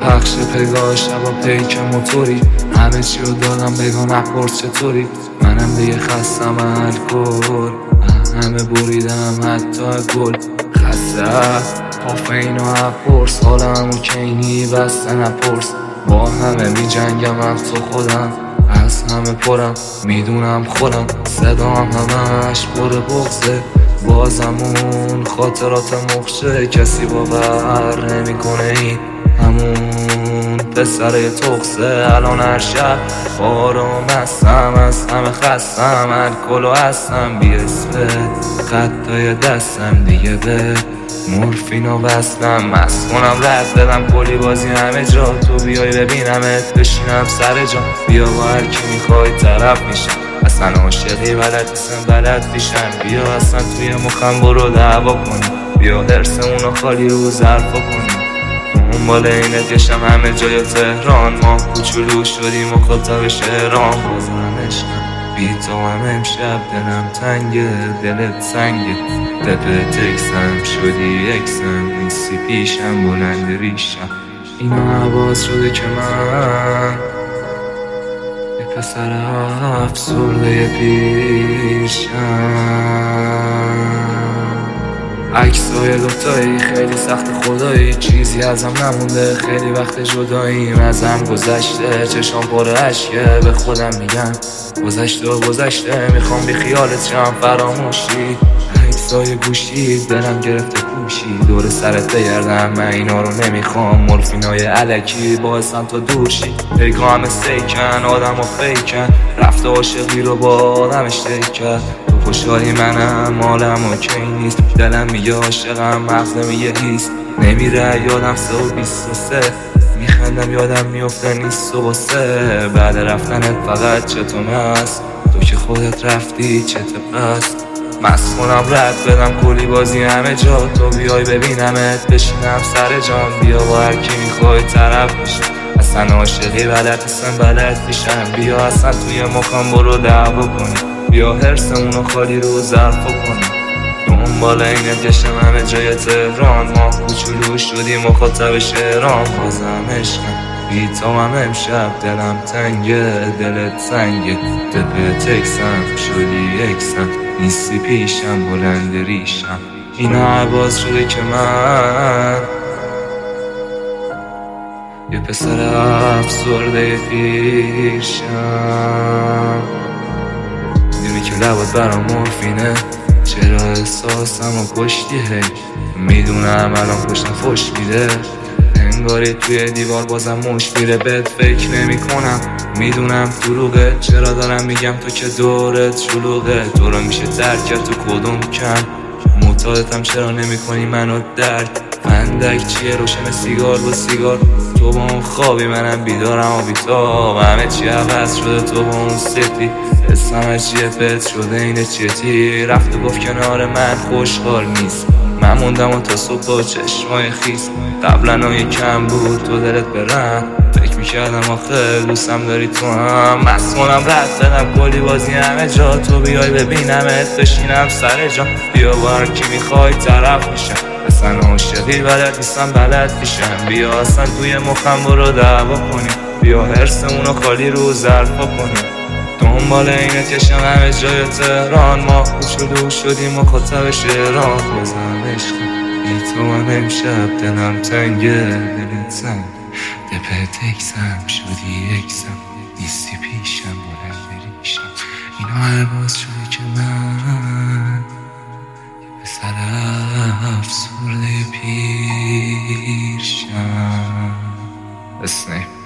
پخش پگاه شبا پیک موتوری، همه چی رو دادم بگاه نپرس چطوری. منم دیگه خستم الکل، همه بریدم حتی گل. خسته کافئین و هپرس، حالم و کینی بسته نپرس. با همه می جنگم هم تو خودم، از همه پرم میدونم خودم. صدام همش پر بغزه، بازمون خاطرات مخشه. کسی باور نمیکنه این همون پسر تخصه. الان هر شب آرام هستم، از همه خستم، الکلو هستم بی اسمت. خطای دستم دیگه به مورفینو بستم، مست کنم رد بدم کلی بازی همه جا. تو بیای ببینمت بشینم سر جا، بیا با هر کی میخوای طرف میشم. اصلا عاشقی بلد نیستم بلد میشم. بیا اصلا توی مخم برو دعوا کنیم، بیا حرسمونو خالی رو ظرفا کنیم. دنبال اینت گشتم همه جای تهران، ما کوچولو شدیم و خطاب شهران. بازم عشقم بی تو هم امشب دلم تنگه، دلت سنگه. دپه تکسم شدی اکسم، نیستی پیشم بلند ریشم. اینا عباس شده که من یه پسر افسرده پیشم. عکسای دوتایی خیلی سخت خدایی، چیزی ازم نمونده، خیلی وقت جداییم. ازم گذشته چشام پر اشکه، به خودم میگم گذشته و گذشته. میخوام بی خیالت شم فراموشی، عکسای گوشی دلم گرفته پوشی. دور سرت بگردم من اینا رو نمیخوام، مورفینای علکی باعثم تا دور شی. پیگاه همه سیکن آدم و فیکن، رفته عاشقی رو با آدمش تیک کرد. خوشحالی منم حالم اوکی نیست، دلم میگه عاشقم مغزم میگه هیست. نمیره یادم 3:23، میخندم یادم میفته نیست و واسه. بعد رفتنت فقط چطور مست، تو که خودت رفتی چطور پس. مست کنم رد بدم کلی بازی همه جا، تو بیای ببینمت بشینم سر جام. بیا با هر کی میخوای طرف میشم، اصلا عاشقی بلد نیستم بلد میشم. بیا اصلا توی مخم برو دعوا کنیم، بیا حرسمونو خالی رو ظرفا کنیم. دنبال اینت گشتم همه جای تهران، ما کوچولو شدیم مخاطب شهران. بازم عشقم بی تو هم امشب دلم تنگه، دلت سنگه. دپه تکسم شدی اکسم، نیستی پیشم بلند ریشم. اینا عباس شده که من یه پسر افسرده پیشم. میدونی که لبات برام مورفینه، چرا احساسم و کشتی هی. میدونم الان پشتم فش میده، انگاری توی دیوار بازم مش میره. بهت فکر نمی کنم، میدونم دروغه. چرا دارم میگم تو که دورت شلوغه، تو رو میشه درک کرد تو کدوم کم. معتادتم چرا نمی کنی منو درک. فندک چیه روشن سیگار با سیگار، تو با اون خوابی منم بیدارم و بیتاب. همه چی عوض شده تو با اون سفتی، اسمم چیه پت شده اینه چیتی. رفت و گفت کنار من خوشحال نیست، من موندم و تا صبح با چشمای خیس. قبلا یه کم بود تو دلت برم، فکر میکردم آخه دوستم داری تو هم. مست کنم رد بدم کلی بازی همه جا، تو بیای ببینمت بشینم سر جا. بیا با هر کی میخوای طرف میشم، اصلا عاشقی بلد نیستم بلد میشم. بیا اصلا توی مخم برو دعوا کنیم، بیا حرسمونو خالی رو ظرفا کنیم. دنبال اینت گشتم همه جای تهران، ما کوچولو شدیم مخاطب شهران. بازم عشقم بی تو هم امشب دلم تنگه، دلت سنگ. دپه تکسم شدی اکسم، نیستی پیشم بلند ریشم. اینا عباس شده که من یه پسر افسرده پیشم. اسنیپ